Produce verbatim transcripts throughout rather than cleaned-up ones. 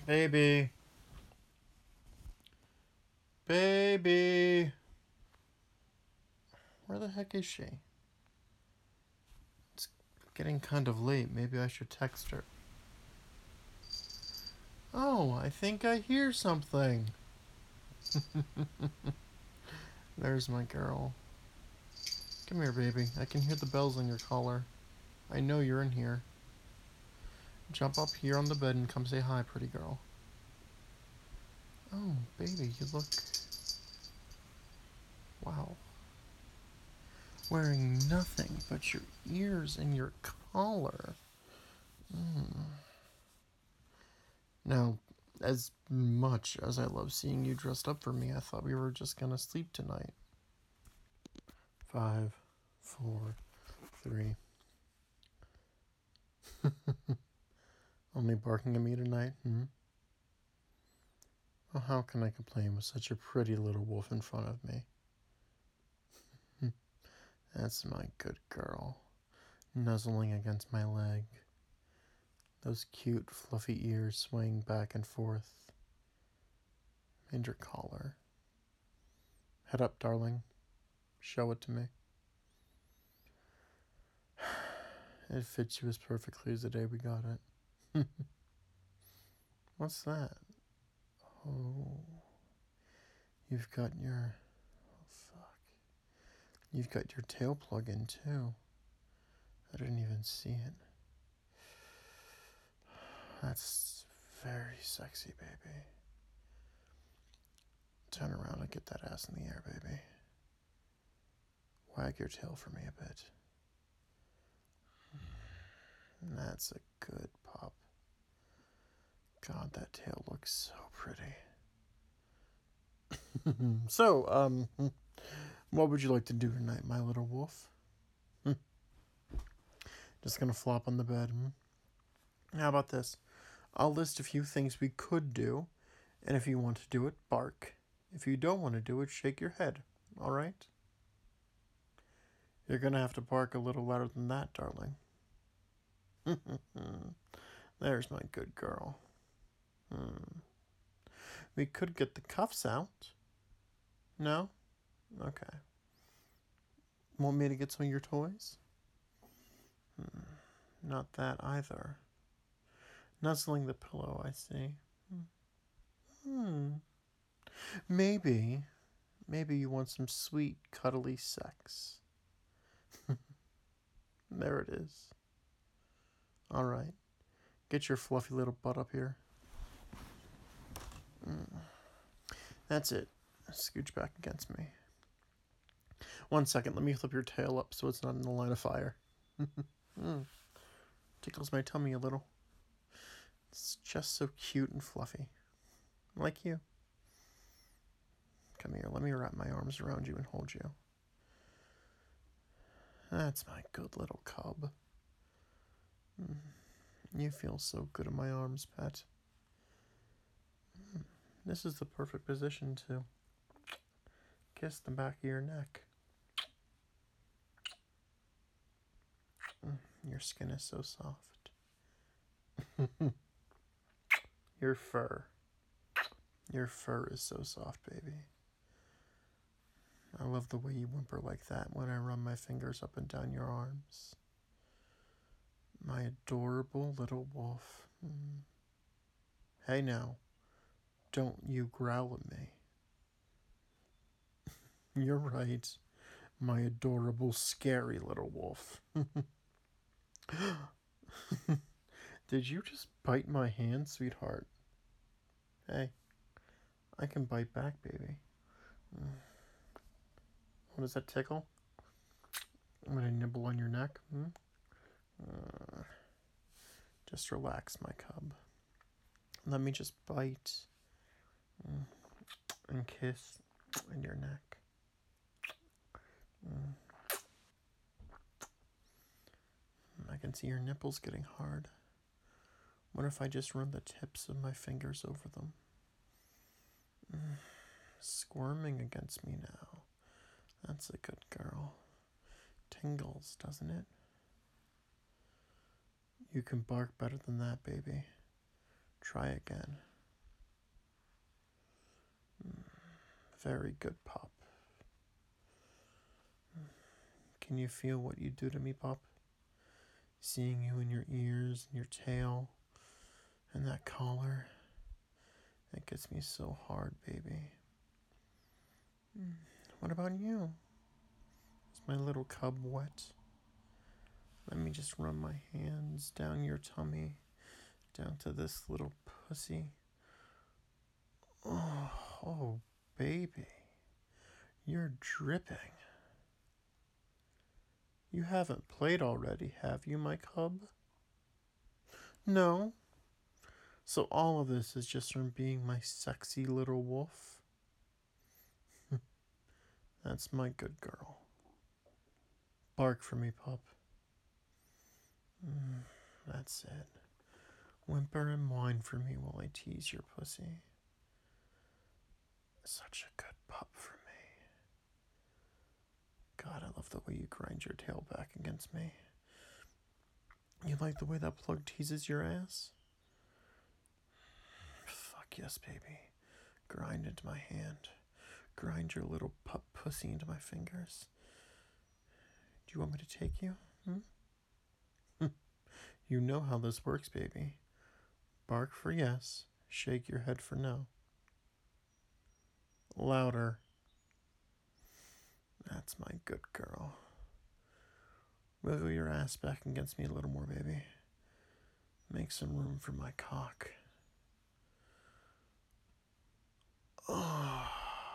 Baby. Baby. Where the heck is she? It's getting kind of late. Maybe I should text her. Oh, I think I hear something. There's my girl. Come here, baby. I can hear the bells on your collar. I know you're in here. Jump up here on the bed and come say hi, pretty girl. Oh, baby, you look... Wow. Wearing nothing but your ears and your collar. Mm. Now, as much as I love seeing you dressed up for me, I thought we were just gonna sleep tonight. Five, four, three. Only barking at me tonight, hmm? Well, how can I complain with such a pretty little wolf in front of me? That's my good girl, nuzzling against my leg. Those cute, fluffy ears swaying back and forth. And your collar. Head up, darling. Show it to me. It fits you as perfectly as the day we got it. What's that? Oh, you've got your... Oh, fuck. You've got your tail plug in, too. I didn't even see it. That's very sexy, baby. Turn around and get that ass in the air, baby. Wag your tail for me a bit. That's a good pop. God, that tail looks so pretty. So, um, what would you like to do tonight, my little wolf? Just gonna flop on the bed. Hmm? How about this? I'll list a few things we could do, and if you want to do it, bark. If you don't want to do it, shake your head. All right? You're gonna have to bark a little louder than that, darling. There's my good girl. Hmm. We could get the cuffs out. No? Okay. Want me to get some of your toys? Hmm. Not that either. Nuzzling the pillow, I see. Hmm. Maybe. Maybe you want some sweet, cuddly sex. There it is. All right. Get your fluffy little butt up here. Mm. That's it. Scooch back against me. One second. Let me flip your tail up so it's not in the line of fire. mm. Tickles my tummy a little. It's just so cute and fluffy. Like you. Come here. Let me wrap my arms around you and hold you. That's my good little cub. Mm. You feel so good in my arms, pet. Mm. This is the perfect position to kiss the back of your neck. Mm. Your skin is so soft. Your fur. Your fur is so soft, baby. I love the way you whimper like that when I run my fingers up and down your arms. My adorable little wolf. Mm. Hey now, don't you growl at me. You're right, my adorable, scary little wolf. Did you just bite my hand, sweetheart? Hey, I can bite back, baby. Mm. What does that tickle? I'm gonna nibble on your neck. Hmm? Uh, just relax, my cub. Let me just bite mm, and kiss in your neck. Mm. I can see your nipples getting hard. What if I just run the tips of my fingers over them? Mm. Squirming against me now. That's a good girl. Tingles, doesn't it? You can bark better than that, baby. Try again. Very good, Pop. Can you feel what you do to me, Pop? Seeing you in your ears and your tail and that collar, it gets me so hard, baby. What about you? Is my little cub wet? Let me just run my hands down your tummy, down to this little pussy. Oh, oh, baby. You're dripping. You haven't played already, have you, my cub? No. So all of this is just from being my sexy little wolf? That's my good girl. Bark for me, pup. Mm, that's it. Whimper and whine for me while I tease your pussy. Such a good pup for me. God, I love the way you grind your tail back against me. You like the way that plug teases your ass? Fuck yes, baby. Grind into my hand. Grind your little pup pussy into my fingers. Do you want me to take you? Hmm? You know how this works, baby. Bark for yes. Shake your head for no. Louder. That's my good girl. Wiggle your ass back against me a little more, baby. Make some room for my cock. Oh,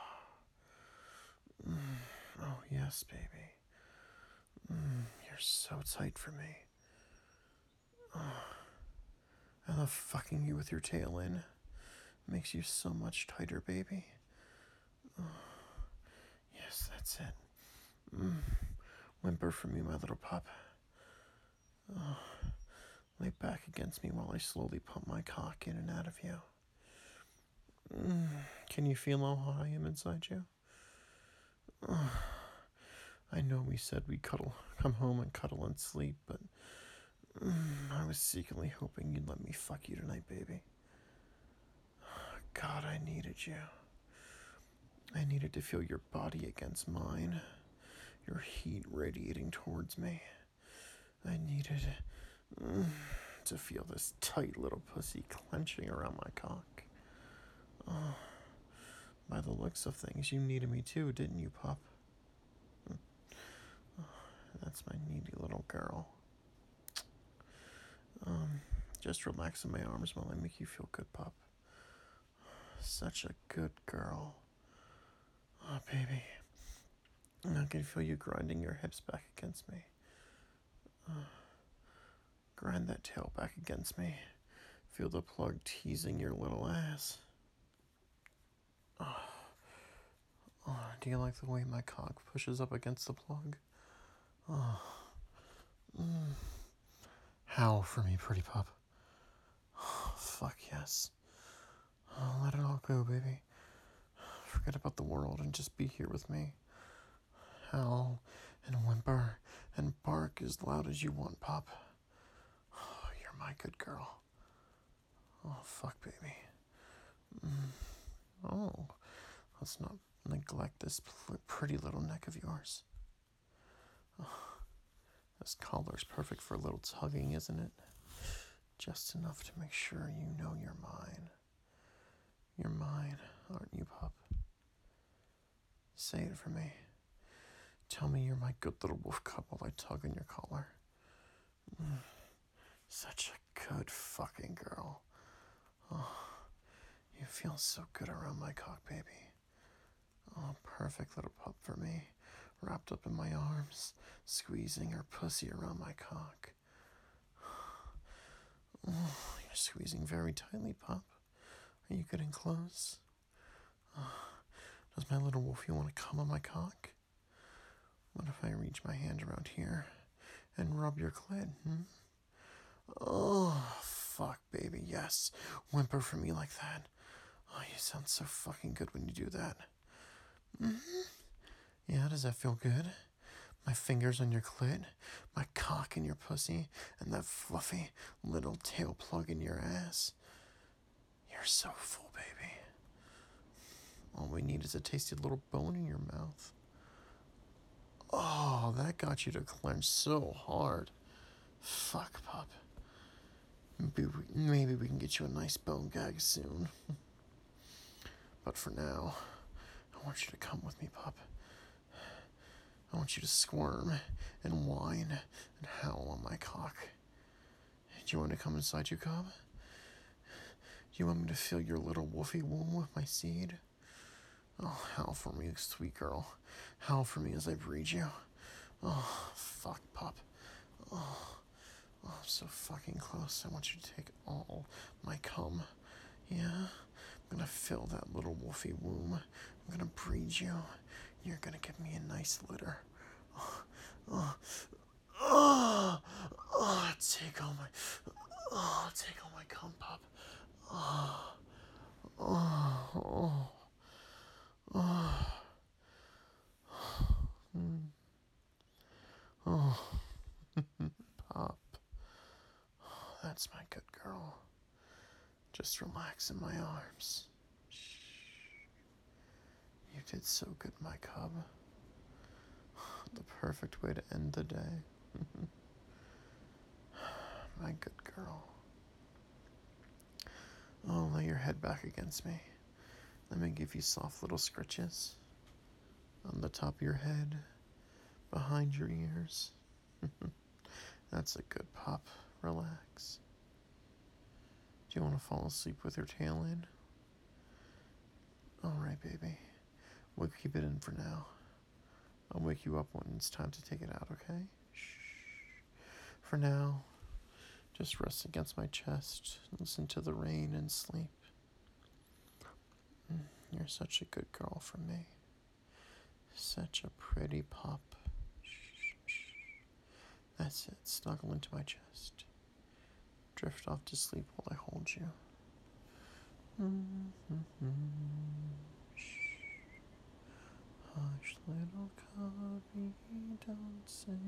mm. Oh yes, baby. Mm, you're so tight for me. Oh, I love fucking you with your tail in. Makes you so much tighter, baby. Oh, yes, that's it. Mm. Whimper for me, my little pup. Oh, lay back against me while I slowly pump my cock in and out of you. Mm. Can you feel how hot I am inside you? Oh, I know we said we'd cuddle, come home and cuddle and sleep, but mm, I was secretly hoping you'd let me fuck you tonight, baby. God, I needed you. I needed to feel your body against mine, your heat radiating towards me. I needed mm, to feel this tight little pussy clenching around my cock. Oh, by the looks of things, you needed me too, didn't you, pup? Oh, that's my needy little girl. Um, just relax in my arms while I make you feel good, pup. Such a good girl. Oh, baby. I can feel you grinding your hips back against me. Uh, grind that tail back against me. Feel the plug teasing your little ass. Oh. Oh, do you like the way my cock pushes up against the plug? Oh. Mm. Howl for me, pretty pup. Oh, fuck yes. Oh, let it all go, baby. Forget about the world and just be here with me. Howl and whimper and bark as loud as you want, pup. Oh, you're my good girl. Oh, fuck, baby. Mm. Oh, let's not neglect this pretty little neck of yours. Oh, this collar's perfect for a little tugging, isn't it? Just enough to make sure you know you're mine. You're mine, aren't you, pup? Say it for me. Tell me you're my good little wolf cub while I tug on your collar. Mm. Such a good fucking girl. Oh, you feel so good around my cock, baby. Oh, perfect little pup for me. Wrapped up in my arms, squeezing her pussy around my cock. Oh, you're squeezing very tightly, pup. Are you getting close? Oh, does my little wolfie want to come on my cock? What if I reach my hand around here and rub your clit, hmm? Oh, fuck, baby, yes. Whimper for me like that. Oh, you sound so fucking good when you do that. Mm-hmm. Yeah, does that feel good? My fingers on your clit, my cock in your pussy, and that fluffy little tail plug in your ass. You're so full, baby. All we need is a tasty little bone in your mouth. Oh, that got you to clench so hard. Fuck, pup. Maybe we, maybe we can get you a nice bone gag soon. But for now, I want you to come with me, pup. I want you to squirm and whine and howl on my cock. Do you want to come inside, you cub? Do you want me to fill your little woofy womb with my seed? Oh, howl for me, sweet girl. Howl for me as I breed you. Oh, fuck, pup. Oh, oh, I'm so fucking close. I want you to take all my cum. Yeah? I'm gonna fill that little woofy womb. I'm gonna breed you. You're gonna give me a nice litter. Oh, oh, oh, oh, take all my, oh, take all my cum, pup. Oh, oh, oh, oh, mm. Oh, pup. Oh, that's my good girl. Just relax in my arms. You did so good, my cub. The perfect way to end the day. My good girl. Oh, lay your head back against me. Let me give you soft little scritches on the top of your head, behind your ears. That's a good pup. Relax. Do you want to fall asleep with your tail in? All right, baby. We'll keep it in for now. I'll wake you up when it's time to take it out, okay? Shh. For now, just rest against my chest, listen to the rain, and sleep. You're such a good girl for me. Such a pretty pup. That's it. Snuggle into my chest. Drift off to sleep while I hold you. Mm-hmm. Shh. Hush, little cubby, don't say